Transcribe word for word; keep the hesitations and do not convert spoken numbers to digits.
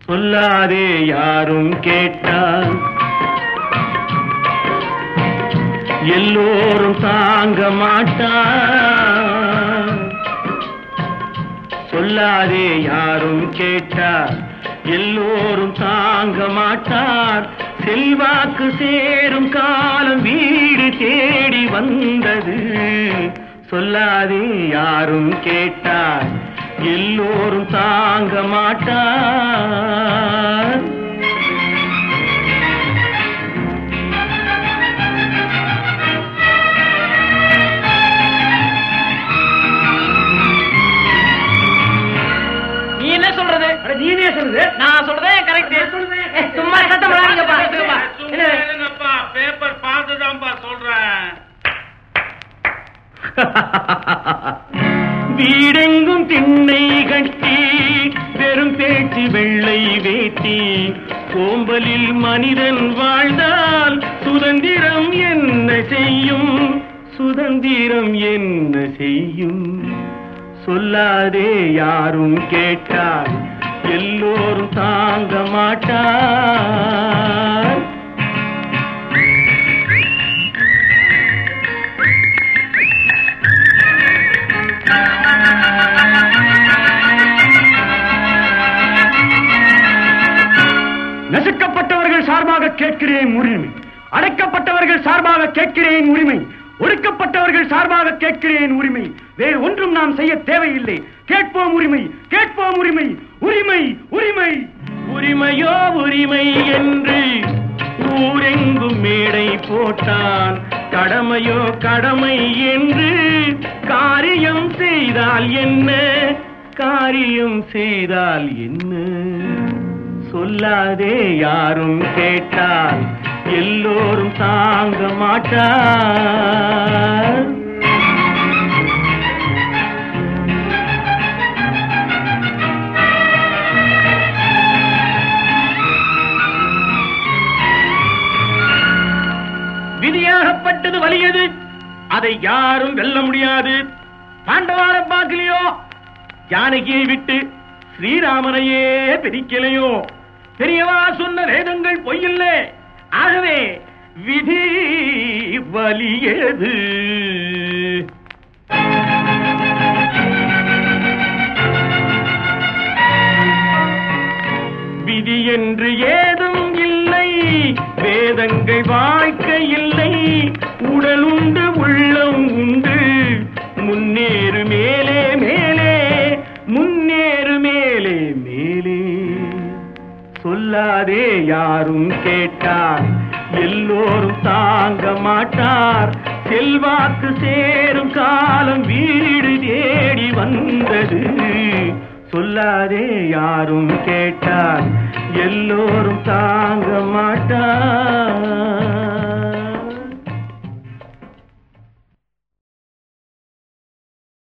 சொல்லாதே யாரும் கேட்டால் எல்லோரும் தாங்க மாட்டார். சொல்லாதே யாரும் கேட்டார் எல்லோரும் தாங்க மாட்டார். செல்வாக்கு சேரும் காலம் வீடு தேடி வந்தது. சொல்லாதே யாரும் கேட்டார் எல்லோரும் தாங்க மாட்டார். நீனே சொல்றது, நான் சொல்றேன் கரெக்ட். சும்மா சத்தம் போடாதீங்கப்பா. என்னப்பா பேப்பர் பார்த்துதான்ப்பா சொல்றேன். வீடெங்கும் திண்ணை கட்டி பெரும் பேச்சு வெள்ளை வேட்டி கோம்பலில் மனிதன் வாழ்ந்தால் சுதந்திரம் என்ன செய்யும்? சுதந்திரம் என்ன செய்யும்? சொல்லாதே யாரும் கேட்டால் எல்லோரும் தாங்க மாட்டார். நசுக்கப்பட்டவர்கள் சார்பாக கேட்கிறேன் உரிமை, அடைக்கப்பட்டவர்கள் சார்பாக கேட்கிறேன் உரிமை, ஒடுக்கப்பட்டவர்கள் சார்பாக கேட்கிறேன் உரிமை. வேறு ஒன்றும் நாம் செய்ய தேவையில்லை. கேட்போம் உரிமை, கேட்போம் உரிமை, உரிமை உரிமை. உரிமையோ உரிமை என்று ஊரெங்கும் மேடை போட்டான். கடமையோ கடமை என்று காரியம் செய்தால் என்ன? காரியம் செய்தால் என்ன? சொல்லாதே யாரும் கேட்டால் எல்லோரும் தாங்க மாட்டார். விதியாகப்பட்டது வலியது, அதை யாரும் வெல்ல முடியாது. பாண்டவார பார்க்கலையோ, ஜானகியை விட்டு ஸ்ரீராமனையே பிரிக்கலையோ. பெரியவா சொன்ன வேதங்கள் பொய்யில்லை. ஆகவே விதி வலியது. விதி என்று ஏதும் இல்லை, வேதங்கள் வாழ்க்கை இல்லை. உடல் உண்டு உள்ளம் உண்டு, முன்னேறு மேலே மேலே, முன்னேறு மேலே மேலே. சொல்லாதே யாரும் கேட்டார் எல்லோரும் தாங்க மாட்டார். செல்வாக்கு சேரும் காலம் வீடு தேடி வந்தது. சொல்லாதே யாரும் கேட்டார் எல்லோரும் தாங்க மாட்டார்.